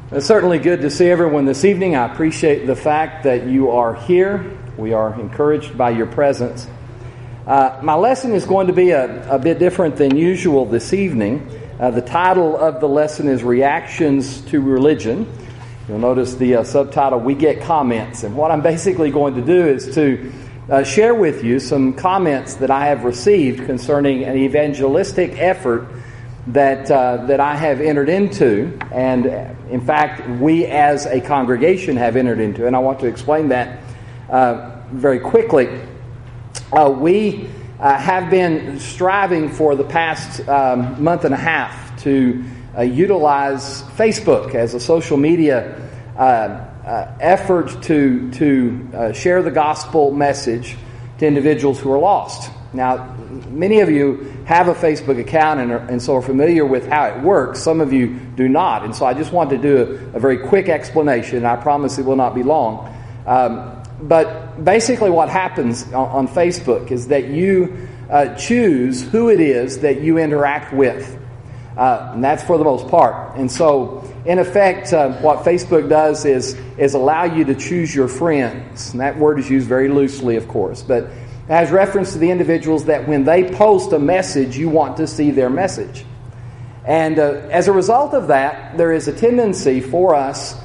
It's certainly good to see everyone this evening. I appreciate the fact that you are here. We are encouraged by your presence. My lesson is going to be a bit different than usual this evening. The title of the lesson is Reactions to Religion. You'll notice the subtitle, We Get Comments. And what I'm basically going to do is to share with you some comments that I have received concerning an evangelistic effort that I have entered into, and in fact, we as a congregation have entered into, and I want to explain that very quickly. We have been striving for the past month and a half to utilize Facebook as a social media effort to share the gospel message to individuals who are lost. Now, many of you have a Facebook account and so are familiar with how it works. Some of you do not. And so I just want to do a very quick explanation. I promise it will not be long. But basically what happens on Facebook is that you choose who it is that you interact with. And that's for the most part. And so, in effect, what Facebook does is allow you to choose your friends. And that word is used very loosely, of course. But it has reference to the individuals that when they post a message, you want to see their message. And as a result of that, there is a tendency for us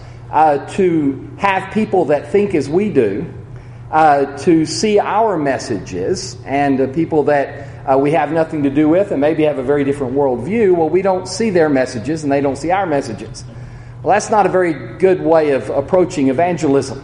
to have people that think as we do, to see our messages, and people that we have nothing to do with and maybe have a very different worldview. Well, we don't see their messages and they don't see our messages. Well, that's not a very good way of approaching evangelism.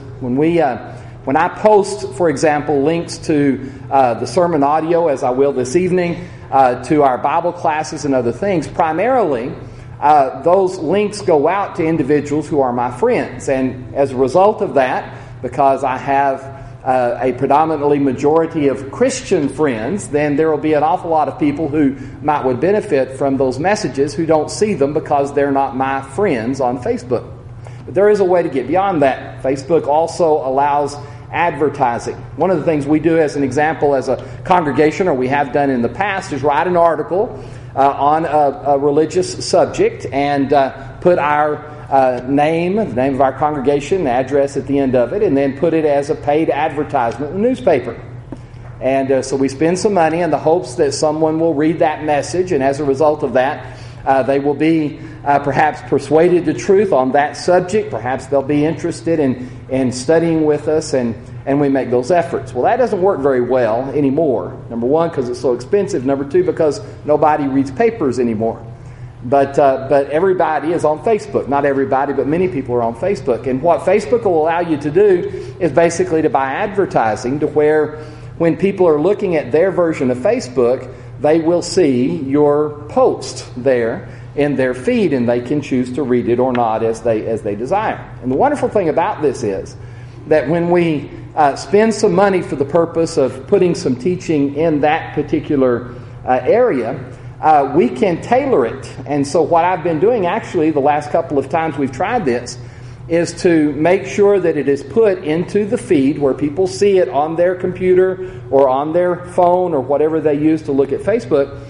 When I post, for example, links to the sermon audio, as I will this evening, to our Bible classes and other things, primarily those links go out to individuals who are my friends. And as a result of that, because I have a predominantly majority of Christian friends, then there will be an awful lot of people who would benefit from those messages who don't see them because they're not my friends on Facebook. But there is a way to get beyond that. Facebook also allows advertising. One of the things we do as an example as a congregation, or we have done in the past, is write an article on a religious subject and put our name, the name of our congregation, the address at the end of it, and then put it as a paid advertisement in the newspaper. And so we spend some money in the hopes that someone will read that message, and as a result of that, they will be perhaps persuaded to truth on that subject. Perhaps they'll be interested in studying with us, and we make those efforts. Well, that doesn't work very well anymore. Number one, because it's so expensive. Number two, because nobody reads papers anymore. But everybody is on Facebook. Not everybody, but many people are on Facebook. And what Facebook will allow you to do is basically to buy advertising, to where when people are looking at their version of Facebook, they will see your post there in their feed, and they can choose to read it or not as they desire. And the wonderful thing about this is that when we spend some money for the purpose of putting some teaching in that particular area, we can tailor it. And so what I've been doing, actually, the last couple of times we've tried this, is to make sure that it is put into the feed where people see it on their computer or on their phone or whatever they use to look at Facebook,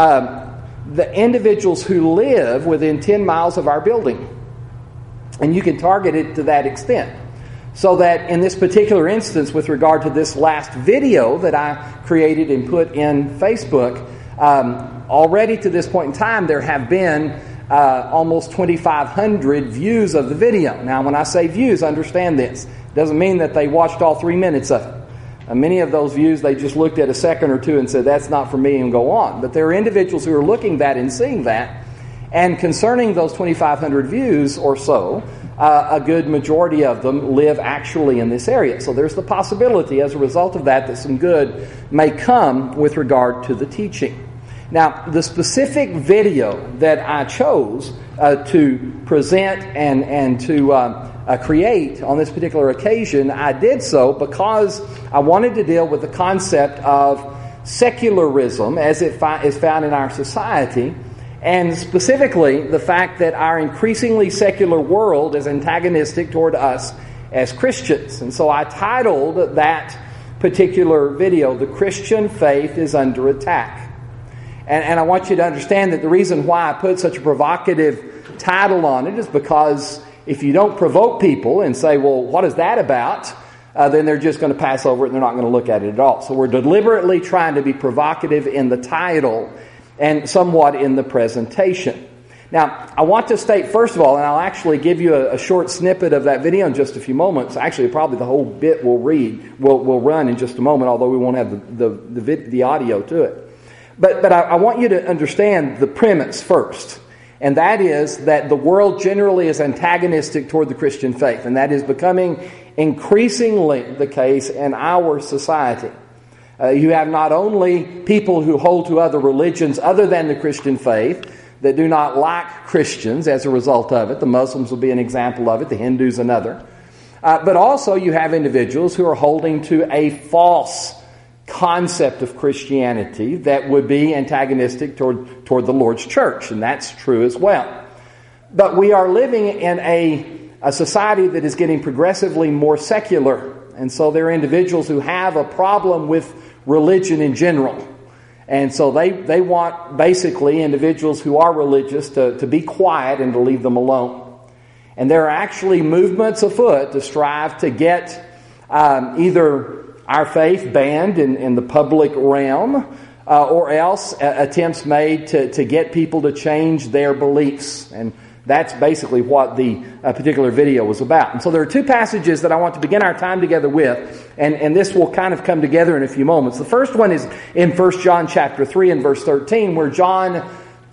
the individuals who live within 10 miles of our building. And you can target it to that extent. So that in this particular instance, with regard to this last video that I created and put in Facebook, already to this point in time, there have been almost 2,500 views of the video. Now, when I say views, understand this. It doesn't mean that they watched all 3 minutes of it. Many of those views, they just looked at a second or two and said, that's not for me, and go on. But there are individuals who are looking at that and seeing that. And concerning those 2,500 views or so, a good majority of them live actually in this area. So there's the possibility, as a result of that some good may come with regard to the teaching. Now, the specific video that I chose to present and to create on this particular occasion, I did so because I wanted to deal with the concept of secularism as it is found in our society, and specifically the fact that our increasingly secular world is antagonistic toward us as Christians. And so I titled that particular video, "The Christian Faith is Under Attack." And I want you to understand that the reason why I put such a provocative title on it is because if you don't provoke people and say, well, what is that about? Then they're just going to pass over it and they're not going to look at it at all. So we're deliberately trying to be provocative in the title and somewhat in the presentation. Now, I want to state, first of all, and I'll actually give you a short snippet of that video in just a few moments. Actually, probably the whole bit will run in just a moment, although we won't have the audio to it. But I want you to understand the premise first. And that is that the world generally is antagonistic toward the Christian faith. And that is becoming increasingly the case in our society. You have not only people who hold to other religions other than the Christian faith that do not like Christians as a result of it. The Muslims will be an example of it, the Hindus another. But also you have individuals who are holding to a false concept of Christianity that would be antagonistic toward the Lord's church, and that's true as well. But we are living in a society that is getting progressively more secular, and so there are individuals who have a problem with religion in general. And so they want basically individuals who are religious to be quiet and to leave them alone. And there are actually movements afoot to strive to get either our faith banned in the public realm or else attempts made to get people to change their beliefs. And that's basically what the particular video was about. And so there are two passages that I want to begin our time together with, and this will kind of come together in a few moments. The first one is in 1 John chapter 3 and verse 13, where John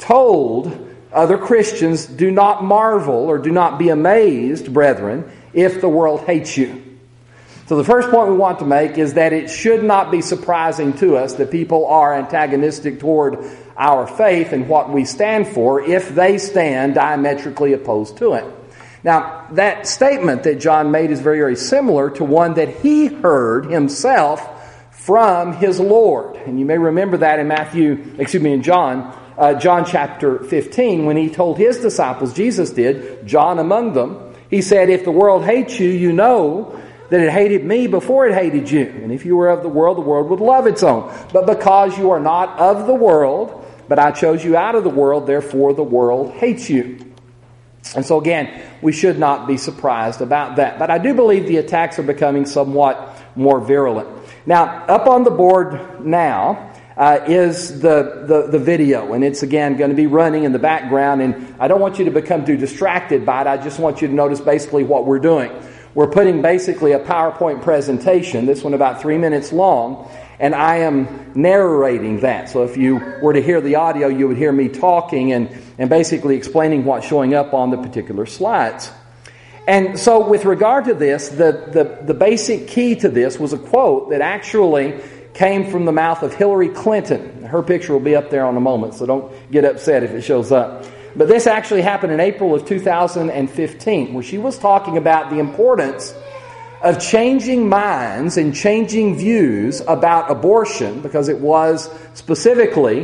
told other Christians, "Do not marvel or do not be amazed, brethren, if the world hates you." So the first point we want to make is that it should not be surprising to us that people are antagonistic toward our faith and what we stand for if they stand diametrically opposed to it. Now, that statement that John made is very, very similar to one that he heard himself from his Lord. And you may remember that in John chapter 15, when he told his disciples, Jesus did, John among them, he said, "If the world hates you, you know that it hated me before it hated you. And if you were of the world would love its own. But because you are not of the world, but I chose you out of the world, therefore the world hates you." And so again, we should not be surprised about that. But I do believe the attacks are becoming somewhat more virulent. Now, up on the board now is the video. And it's, again, going to be running in the background. And I don't want you to become too distracted by it. I just want you to notice basically what we're doing. We're putting basically a PowerPoint presentation, this one about 3 minutes long, and I am narrating that. So if you were to hear the audio, you would hear me talking and basically explaining what's showing up on the particular slides. And so with regard to this, the basic key to this was a quote that actually came from the mouth of Hillary Clinton. Her picture will be up there in a moment, so don't get upset if it shows up. But this actually happened in April of 2015, where she was talking about the importance of changing minds and changing views about abortion, because it was specifically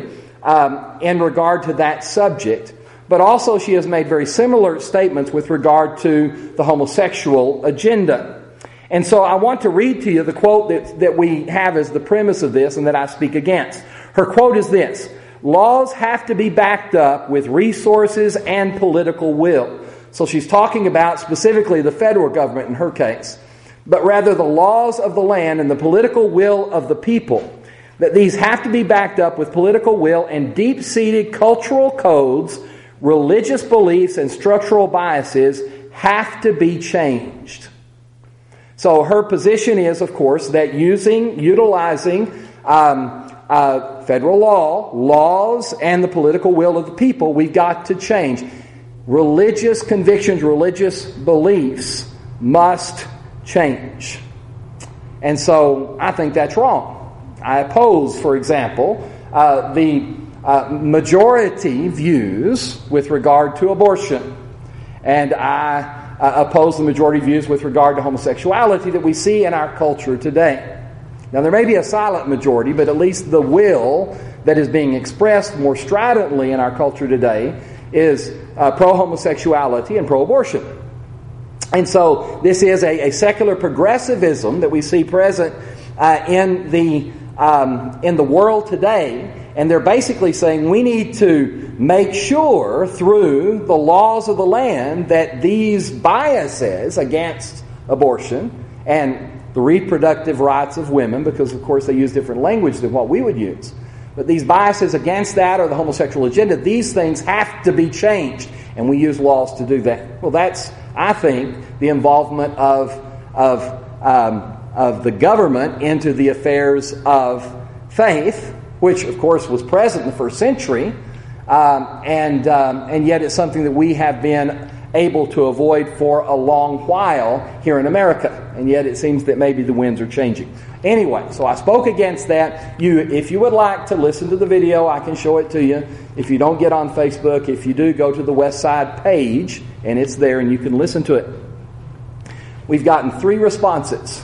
in regard to that subject. But also she has made very similar statements with regard to the homosexual agenda. And so I want to read to you the quote that we have as the premise of this and that I speak against. Her quote is this: "Laws have to be backed up with resources and political will." So she's talking about specifically the federal government in her case, but rather the laws of the land and the political will of the people. That these have to be backed up with political will and deep-seated cultural codes, religious beliefs, and structural biases have to be changed. So her position is, of course, that utilizing federal laws, and the political will of the people, we've got to change. Religious convictions, religious beliefs must change. And so I think that's wrong. I oppose, for example, the majority views with regard to abortion. And I oppose the majority views with regard to homosexuality that we see in our culture today. Now, there may be a silent majority, but at least the will that is being expressed more stridently in our culture today is pro-homosexuality and pro-abortion. And so this is a secular progressivism that we see present in the in the world today, and they're basically saying we need to make sure through the laws of the land that these biases against abortion and the reproductive rights of women, because of course they use different language than what we would use, but these biases against that or the homosexual agenda, these things have to be changed, and we use laws to do that. Well, that's, I think, the involvement of the government into the affairs of faith, which of course was present in the first century, and yet it's something that we have been able to avoid for a long while here in America, and yet it seems that maybe the winds are changing. Anyway, so I spoke against that. If you would like to listen to the video, I can show it to you. If you don't get on Facebook, if you do, go to the Westside page, and it's there, and you can listen to it. We've gotten 3 responses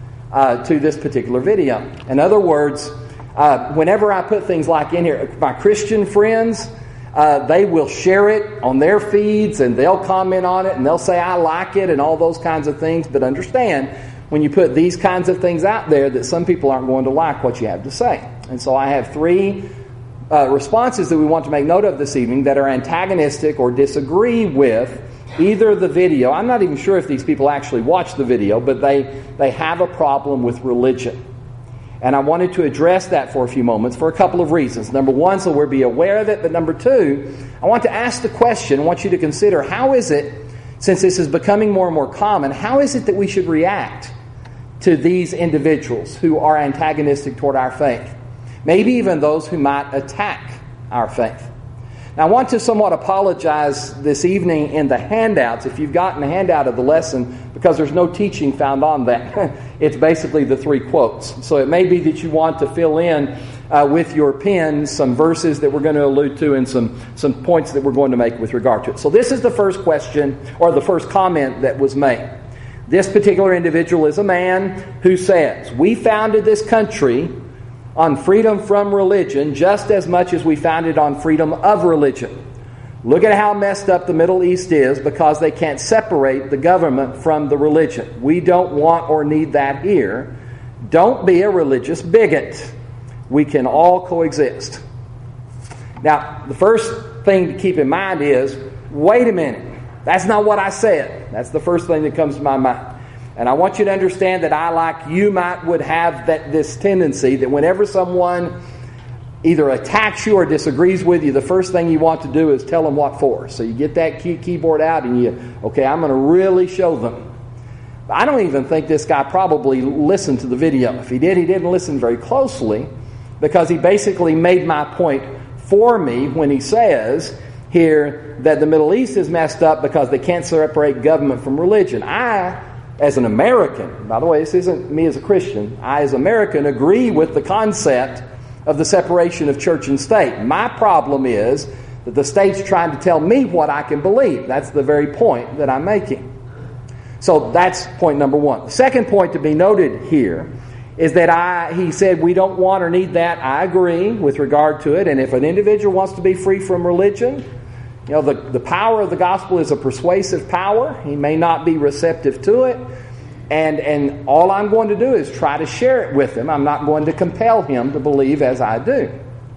to this particular video. In other words, whenever I put things like in here, my Christian friends, they will share it on their feeds, and they'll comment on it, and they'll say, I like it, and all those kinds of things. But understand, when you put these kinds of things out there, that some people aren't going to like what you have to say. And so I have 3 responses that we want to make note of this evening that are antagonistic or disagree with either the video. I'm not even sure if these people actually watch the video, but they have a problem with religion. And I wanted to address that for a few moments for a couple of reasons. Number one, so we'll be aware of it. But number two, I want to ask the question, I want you to consider, how is it, since this is becoming more and more common, how is it that we should react to these individuals who are antagonistic toward our faith? Maybe even those who might attack our faith. Now, I want to somewhat apologize this evening in the handouts, if you've gotten a handout of the lesson, because there's no teaching found on that. It's basically the 3 quotes. So it may be that you want to fill in with your pen some verses that we're going to allude to and some points that we're going to make with regard to it. So this is the first question, or the first comment that was made. This particular individual is a man who says, we founded this country on freedom from religion just as much as we founded on freedom of religion. Look at how messed up the Middle East is because they can't separate the government from the religion. We don't want or need that here. Don't be a religious bigot. We can all coexist. Now, the first thing to keep in mind is, wait a minute. That's not what I said. That's the first thing that comes to my mind. And I want you to understand that I, like you, would have this tendency that whenever someone either attacks you or disagrees with you, the first thing you want to do is tell them what for. So you get that keyboard out and I'm going to really show them. I don't even think this guy probably listened to the video. If he did, he didn't listen very closely, because he basically made my point for me when he says here that the Middle East is messed up because they can't separate government from religion. I, as an American, by the way, this isn't me as a Christian, I as an American agree with the concept of the separation of church and state. My problem is that the state's trying to tell me what I can believe. That's the very point that I'm making. So that's point number one. The second point to be noted here is that he said we don't want or need that. I agree with regard to it. And if an individual wants to be free from religion, the power of the gospel is a persuasive power. He may not be receptive to it. And all I'm going to do is try to share it with him. I'm not going to compel him to believe as I do.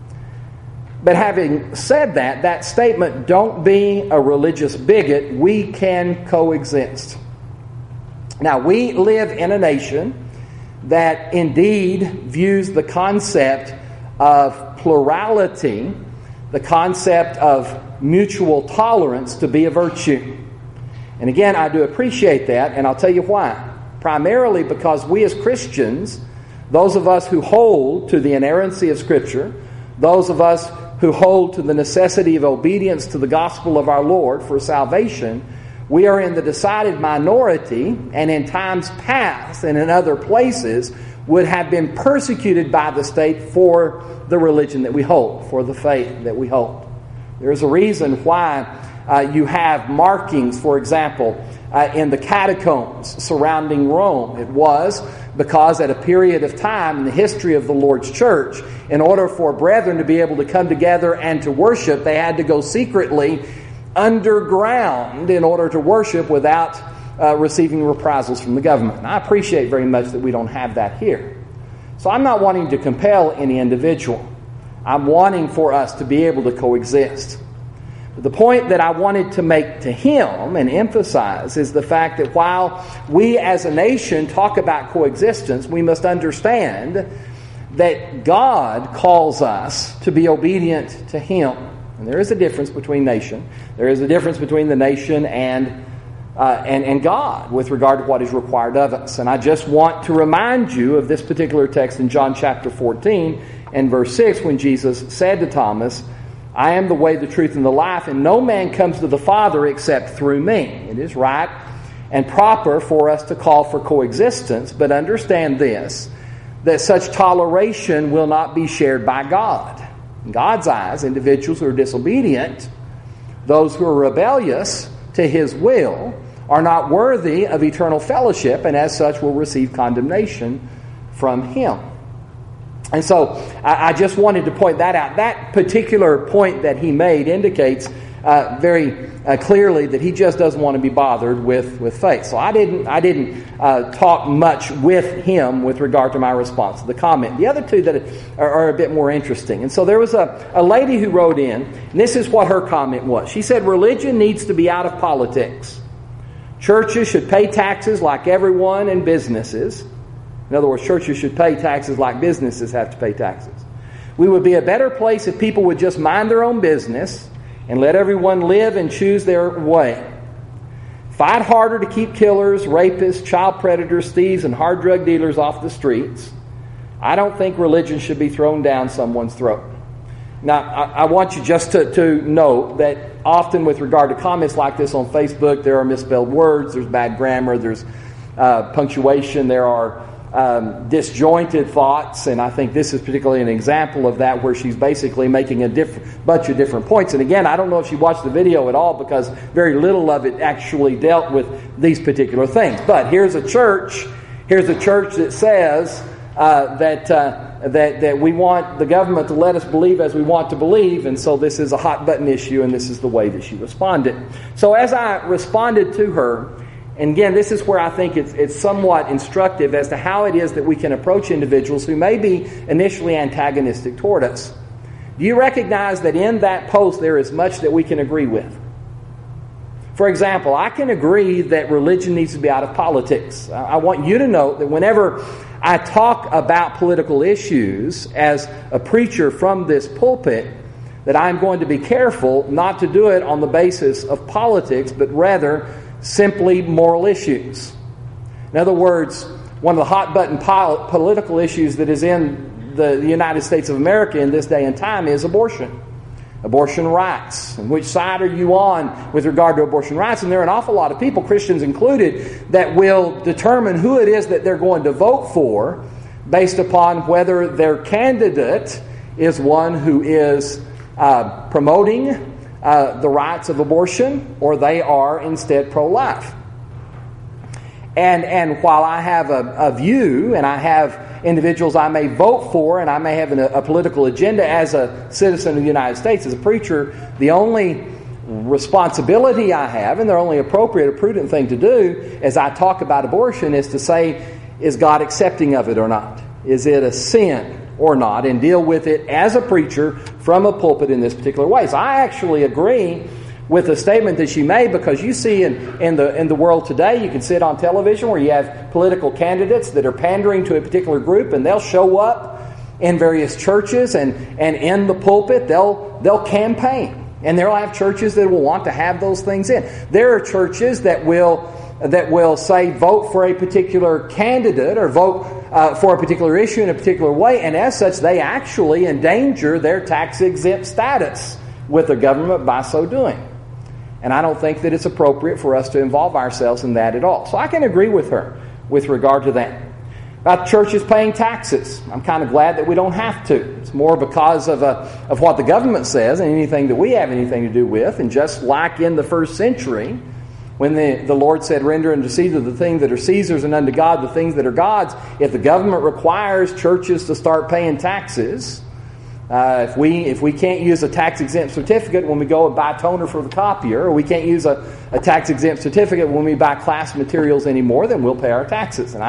But having said that statement, don't be a religious bigot, we can coexist. Now, we live in a nation that indeed views the concept of plurality, the concept of mutual tolerance, to be a virtue. And again, I do appreciate that, and I'll tell you why. Primarily because we as Christians, those of us who hold to the inerrancy of Scripture, those of us who hold to the necessity of obedience to the gospel of our Lord for salvation, we are in the decided minority, and in times past and in other places would have been persecuted by the state for the religion that we hold, for the faith that we hold. There's a reason why you have markings, for example, in the catacombs surrounding Rome. It was because at a period of time in the history of the Lord's church, in order for brethren to be able to come together and to worship, they had to go secretly underground in order to worship without receiving reprisals from the government. And I appreciate very much that we don't have that here. So I'm not wanting to compel any individual. I'm wanting for us to be able to coexist. But the point that I wanted to make to him and emphasize is the fact that while we as a nation talk about coexistence, we must understand that God calls us to be obedient to Him. And there is a difference between nation. There is a difference between the nation and God with regard to what is required of us. And I just want to remind you of this particular text in John chapter 14 and verse 6 when Jesus said to Thomas, I am the way, the truth, and the life, and no man comes to the Father except through me. It is right and proper for us to call for coexistence, but understand this, that such toleration will not be shared by God. In God's eyes, individuals who are disobedient, those who are rebellious to His will, are not worthy of eternal fellowship, and as such will receive condemnation from Him. And so I just wanted to point that out. That particular point that he made indicates very clearly that he just doesn't want to be bothered with faith. So I didn't talk much with him with regard to my response to the comment. The other two that are a bit more interesting. And so there was a lady who wrote in, and this is what her comment was. She said, religion needs to be out of politics. Churches should pay taxes like everyone, and businesses. In other words, churches should pay taxes like businesses have to pay taxes. We would be a better place if people would just mind their own business and let everyone live and choose their way. Fight harder to keep killers, rapists, child predators, thieves, and hard drug dealers off the streets. I don't think religion should be thrown down someone's throat. Now, I want you just to note that often with regard to comments like this on Facebook, there are misspelled words, there's bad grammar, there's punctuation, there are disjointed thoughts, and I think this is particularly an example of that, where she's basically making a bunch of different points. And again, I don't know if she watched the video at all, because very little of it actually dealt with these particular things. But here's a church that says that we want the government to let us believe as we want to believe, and so this is a hot button issue, and this is the way that she responded. So as I responded to her, and again, this is where I think it's somewhat instructive as to how it is that we can approach individuals who may be initially antagonistic toward us. Do you recognize that in that post there is much that we can agree with? For example, I can agree that religion needs to be out of politics. I want you to note that whenever I talk about political issues as a preacher from this pulpit, that I'm going to be careful not to do it on the basis of politics, but rather simply moral issues. In other words, one of the hot-button political issues that is in the United States of America in this day and time is abortion. Abortion rights. And which side are you on with regard to abortion rights? And there are an awful lot of people, Christians included, that will determine who it is that they're going to vote for based upon whether their candidate is one who is promoting the rights of abortion, or they are instead pro-life. And while I have a view, and I have individuals I may vote for, and I may have a political agenda as a citizen of the United States, as a preacher, the only responsibility I have, and the only appropriate or prudent thing to do as I talk about abortion, is to say, is God accepting of it or not? Is it a sin or not? And deal with it as a preacher from a pulpit in this particular way. So I actually agree with the statement that she made, because you see in the world today, you can sit on television where you have political candidates that are pandering to a particular group, and they'll show up in various churches, and in the pulpit they'll campaign. And they'll have churches that will want to have those things in. There are churches that will say vote for a particular candidate, or vote for a particular issue in a particular way, and as such they actually endanger their tax-exempt status with the government by so doing. And I don't think that it's appropriate for us to involve ourselves in that at all. So I can agree with her with regard to that. About churches paying taxes, I'm kind of glad that we don't have to. It's more because of what the government says and anything that we have anything to do with. And just like in the first century, when the Lord said, render unto Caesar the things that are Caesar's, and unto God the things that are God's, if the government requires churches to start paying taxes, if we can't use a tax-exempt certificate when we go and buy toner for the copier, or we can't use a tax-exempt certificate when we buy class materials anymore, then we'll pay our taxes. And I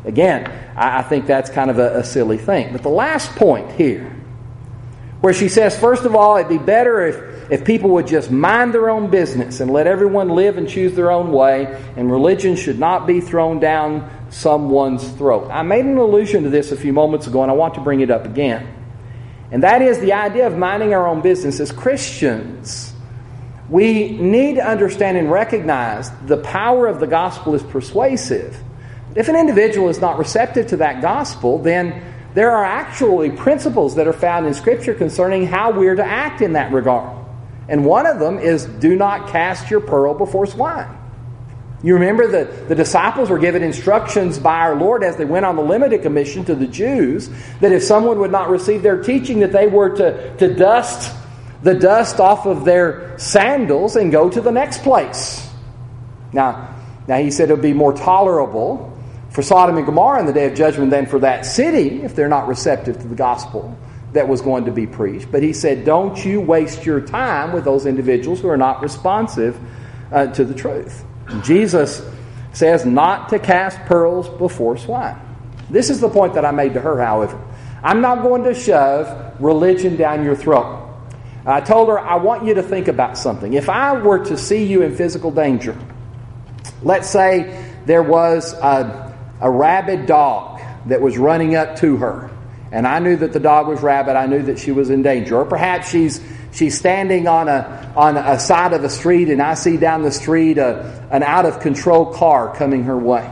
Again, I think that's kind of a silly thing. But the last point here, where she says, first of all, it'd be better if people would just mind their own business and let everyone live and choose their own way, and religion should not be thrown down someone's throat. I made an allusion to this a few moments ago, and I want to bring it up again. And that is the idea of minding our own business. As Christians, we need to understand and recognize the power of the gospel is persuasive. If an individual is not receptive to that gospel, then there are actually principles that are found in Scripture concerning how we're to act in that regard. And one of them is, do not cast your pearl before swine. You remember that the disciples were given instructions by our Lord as they went on the limited commission to the Jews, that if someone would not receive their teaching, that they were to dust the dust off of their sandals and go to the next place. Now he said it would be more tolerable for Sodom and Gomorrah in the day of judgment than for that city if they're not receptive to the gospel that was going to be preached. But he said, don't you waste your time with those individuals who are not responsive to the truth. And Jesus says not to cast pearls before swine. This is the point that I made to her, however. I'm not going to shove religion down your throat. I told her, I want you to think about something. If I were to see you in physical danger, let's say there was a rabid dog that was running up to her, and I knew that the dog was rabid, I knew that she was in danger. Or perhaps she's standing on a side of a street, and I see down the street an out-of-control car coming her way.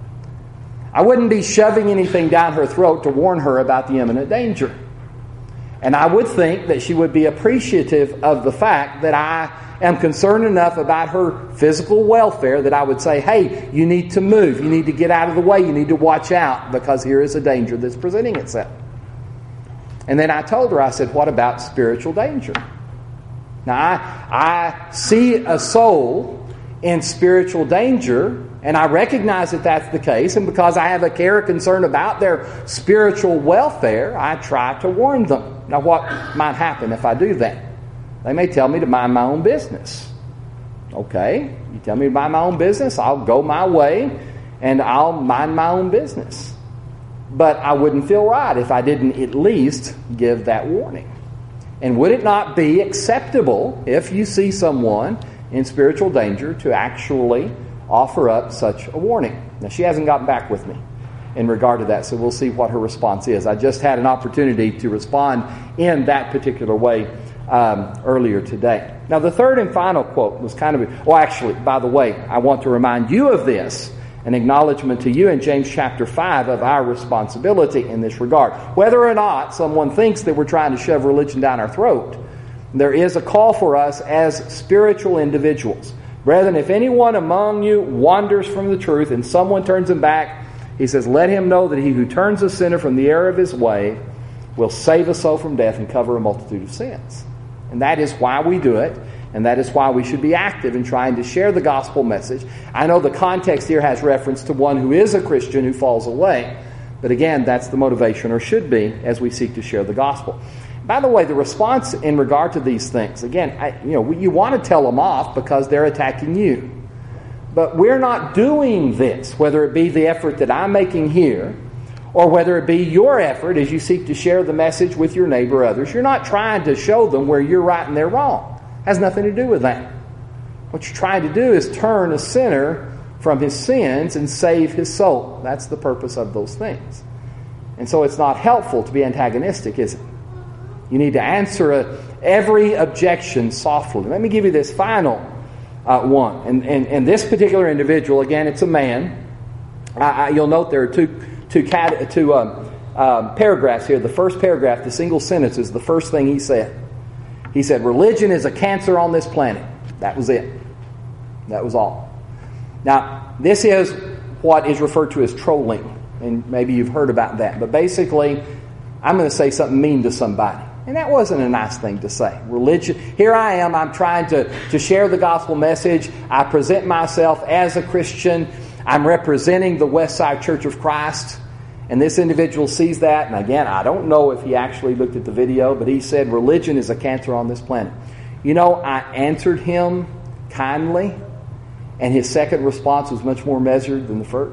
I wouldn't be shoving anything down her throat to warn her about the imminent danger. And I would think that she would be appreciative of the fact that I am concerned enough about her physical welfare that I would say, hey, you need to move. You need to get out of the way. You need to watch out because here is a danger that's presenting itself. And then I told her, I said, what about spiritual danger? Now, I see a soul in spiritual danger, and I recognize that that's the case. And because I have a care or concern about their spiritual welfare, I try to warn them. Now, what might happen if I do that? They may tell me to mind my own business. Okay, you tell me to mind my own business, I'll go my way and I'll mind my own business. But I wouldn't feel right if I didn't at least give that warning. And would it not be acceptable if you see someone in spiritual danger to actually offer up such a warning? Now, she hasn't gotten back with me in regard to that, so we'll see what her response is. I just had an opportunity to respond in that particular way earlier today. Now, the third and final quote was kind of... Well, actually, by the way, I want to remind you of this, an acknowledgement to you in James chapter 5 of our responsibility in this regard. Whether or not someone thinks that we're trying to shove religion down our throat, there is a call for us as spiritual individuals. Brethren, if anyone among you wanders from the truth and someone turns him back, he says, let him know that he who turns a sinner from the error of his way will save a soul from death and cover a multitude of sins. And that is why we do it, and that is why we should be active in trying to share the gospel message. I know the context here has reference to one who is a Christian who falls away, but again, that's the motivation, or should be, as we seek to share the gospel. By the way, the response in regard to these things, again, you want to tell them off because they're attacking you. But we're not doing this, whether it be the effort that I'm making here, or whether it be your effort as you seek to share the message with your neighbor or others. You're not trying to show them where you're right and they're wrong. It has nothing to do with that. What you're trying to do is turn a sinner from his sins and save his soul. That's the purpose of those things. And so it's not helpful to be antagonistic, is it? You need to answer every objection softly. Let me give you this final one. And this particular individual, again, it's a man. You'll note there are two paragraphs here. The first paragraph, the single sentence, is the first thing he said. He said, religion is a cancer on this planet. That was it. That was all. Now, this is what is referred to as trolling. And maybe you've heard about that. But basically, I'm going to say something mean to somebody. And that wasn't a nice thing to say. Religion, here I am, I'm trying to share the gospel message. I present myself as a Christian. I'm representing the Westside Church of Christ. And this individual sees that. And again, I don't know if he actually looked at the video, but he said, religion is a cancer on this planet. You know, I answered him kindly. And his second response was much more measured than the first.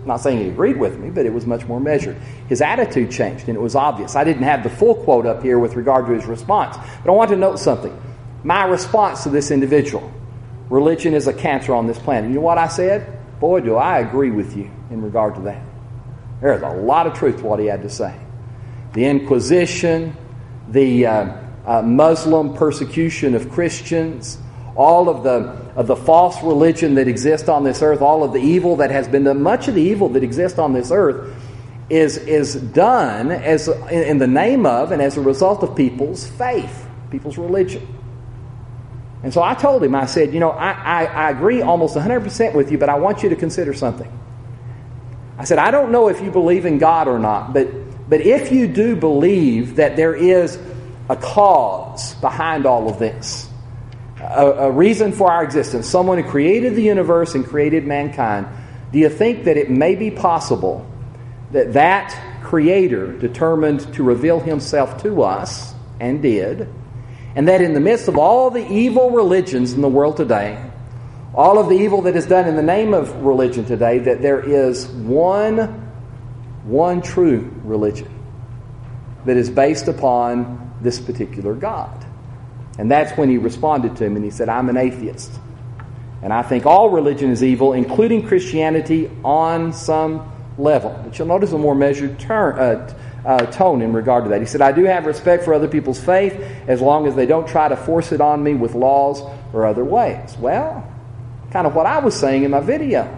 I'm not saying he agreed with me, but it was much more measured. His attitude changed, and it was obvious. I didn't have the full quote up here with regard to his response, but I want to note something. My response to this individual: religion is a cancer on this planet. You know what I said? Boy, do I agree with you in regard to that. There's a lot of truth to what he had to say. The Inquisition, the Muslim persecution of Christians, all of the false religion that exists on this earth, all of the evil that has been done, much of the evil that exists on this earth is done as in the name of and as a result of people's faith, people's religion. And so I told him, I said, I agree almost 100% with you, but I want you to consider something. I said, I don't know if you believe in God or not, but if you do believe that there is a cause behind all of this, a reason for our existence, someone who created the universe and created mankind, do you think that it may be possible that that Creator determined to reveal Himself to us, and did, and that in the midst of all the evil religions in the world today, all of the evil that is done in the name of religion today, that there is one true religion that is based upon this particular God? And that's when he responded to him, and he said, I'm an atheist. And I think all religion is evil, including Christianity on some level. But you'll notice a more measured tone in regard to that. He said, I do have respect for other people's faith as long as they don't try to force it on me with laws or other ways. Well, kind of what I was saying in my video.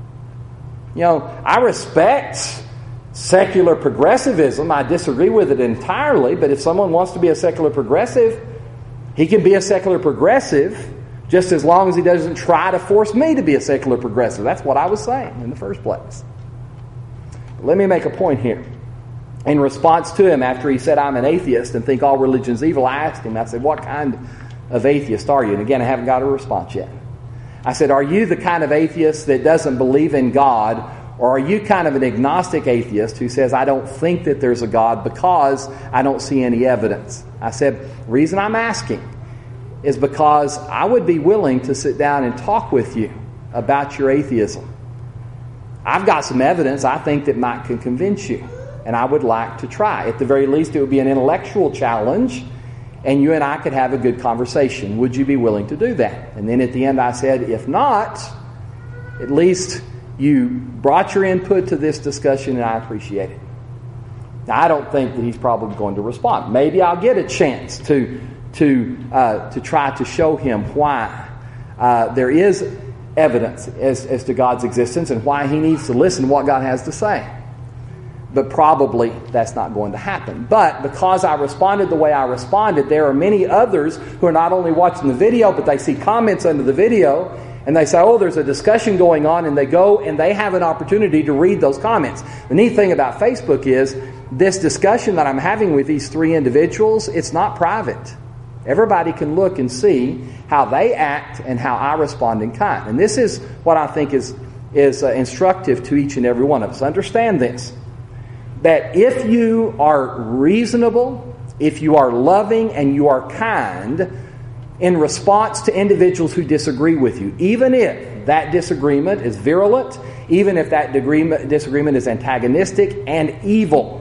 I respect secular progressivism. I disagree with it entirely, but if someone wants to be a secular progressive, he can be a secular progressive just as long as he doesn't try to force me to be a secular progressive. That's what I was saying in the first place. But let me make a point here. In response to him, after he said, I'm an atheist and think all religion is evil, I asked him, I said, what kind of atheist are you? And again, I haven't got a response yet. I said, are you the kind of atheist that doesn't believe in God, or are you kind of an agnostic atheist who says, I don't think that there's a God because I don't see any evidence? I said, the reason I'm asking is because I would be willing to sit down and talk with you about your atheism. I've got some evidence I think that might can convince you, and I would like to try. At the very least, it would be an intellectual challenge, and you and I could have a good conversation. Would you be willing to do that? And then at the end I said, if not, at least you brought your input to this discussion, and I appreciate it. Now, I don't think that he's probably going to respond. Maybe I'll get a chance to try to show him why there is evidence as to God's existence and why he needs to listen to what God has to say. But probably that's not going to happen. But because I responded the way I responded, there are many others who are not only watching the video, but they see comments under the video, and they say, oh, there's a discussion going on, and they go and they have an opportunity to read those comments. The neat thing about Facebook is this discussion that I'm having with these three individuals, it's not private. Everybody can look and see how they act and how I respond in kind. And this is what I think is instructive to each and every one of us. Understand this, that if you are reasonable, if you are loving, and you are kind in response to individuals who disagree with you, even if that disagreement is virulent, even if that disagreement is antagonistic and evil,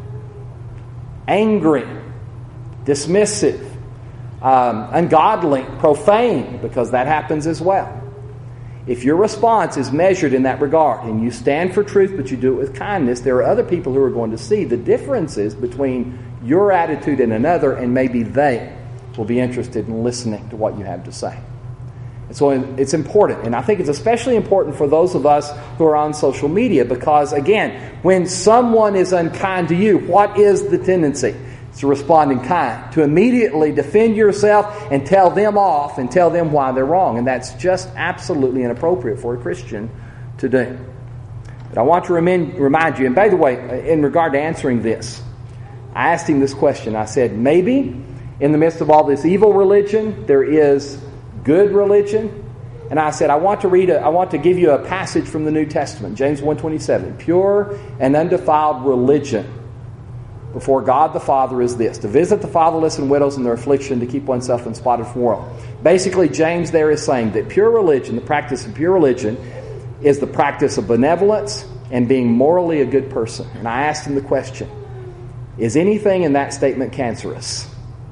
angry, dismissive, ungodly, profane, because that happens as well. If your response is measured in that regard, and you stand for truth, but you do it with kindness, there are other people who are going to see the differences between your attitude and another, and maybe they will be interested in listening to what you have to say. And so it's important, and I think it's especially important for those of us who are on social media, because, again, when someone is unkind to you, what is the tendency? It's to respond in kind, to immediately defend yourself and tell them off and tell them why they're wrong. And that's just absolutely inappropriate for a Christian to do. But I want to remind you, and by the way, in regard to answering this, I asked him this question. I said, maybe in the midst of all this evil religion, there is good religion. And I said, I want to give you a passage from the New Testament, James 1:27. Pure and undefiled religion before God the Father is this: to visit the fatherless and widows in their affliction, to keep oneself unspotted from the world. Basically, James there is saying that pure religion, the practice of pure religion, is the practice of benevolence, and being morally a good person. And I asked him the question, is anything in that statement cancerous?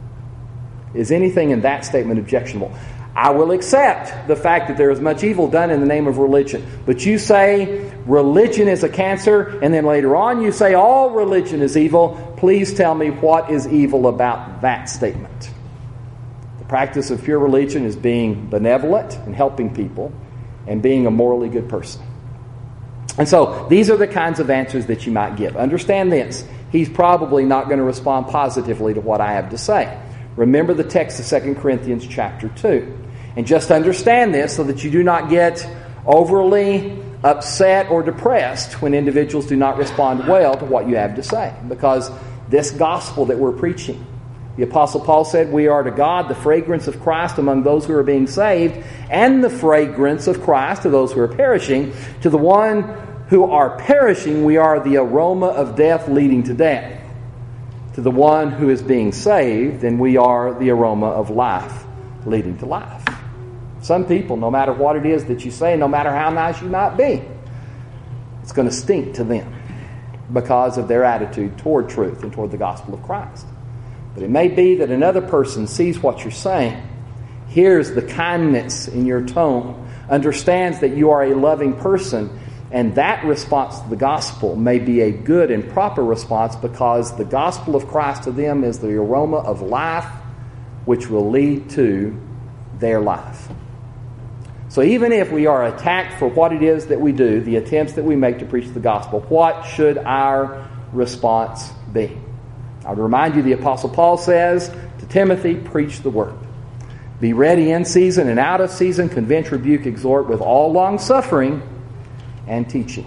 Is anything in that statement objectionable? I will accept the fact that there is much evil done in the name of religion. But you say religion is a cancer, and then later on you say all religion is evil. Please tell me what is evil about that statement. The practice of pure religion is being benevolent and helping people and being a morally good person. And so these are the kinds of answers that you might give. Understand this. He's probably not going to respond positively to what I have to say. Remember the text of 2 Corinthians chapter 2. And just understand this so that you do not get overly upset or depressed when individuals do not respond well to what you have to say. Because this gospel that we're preaching, the Apostle Paul said, we are to God the fragrance of Christ among those who are being saved, and the fragrance of Christ to those who are perishing. To the one who are perishing, we are the aroma of death leading to death. To the one who is being saved, then we are the aroma of life leading to life. Some people, no matter what it is that you say, no matter how nice you might be, it's going to stink to them because of their attitude toward truth and toward the gospel of Christ. But it may be that another person sees what you're saying, hears the kindness in your tone, understands that you are a loving person, and that response to the gospel may be a good and proper response because the gospel of Christ to them is the aroma of life which will lead to their life. So even if we are attacked for what it is that we do, the attempts that we make to preach the gospel, what should our response be? I would remind you the Apostle Paul says to Timothy, preach the word. Be ready in season and out of season, convince, rebuke, exhort with all long suffering and teaching.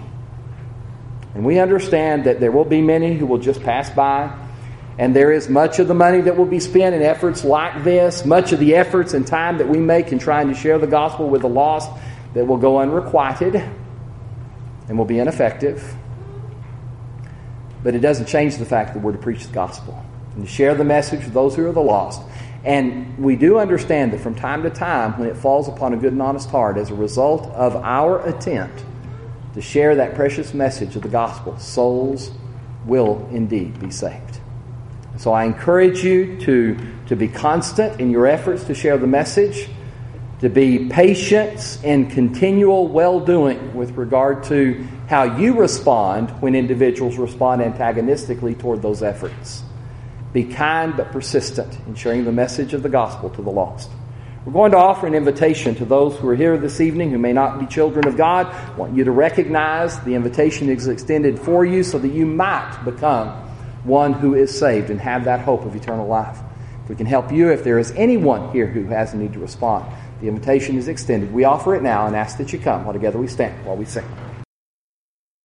And we understand that there will be many who will just pass by, and there is much of the money that will be spent in efforts like this, much of the efforts and time that we make in trying to share the gospel with the lost that will go unrequited and will be ineffective. But it doesn't change the fact that we're to preach the gospel and to share the message with those who are the lost. And we do understand that from time to time, when it falls upon a good and honest heart as a result of our attempt to share that precious message of the gospel, souls will indeed be saved. So I encourage you to be constant in your efforts to share the message, to be patient in continual well-doing with regard to how you respond when individuals respond antagonistically toward those efforts. Be kind but persistent in sharing the message of the gospel to the lost. We're going to offer an invitation to those who are here this evening who may not be children of God. I want you to recognize the invitation is extended for you so that you might become one who is saved and have that hope of eternal life. If we can help you, if there is anyone here who has a need to respond, the invitation is extended. We offer it now and ask that you come while together we stand while we sing.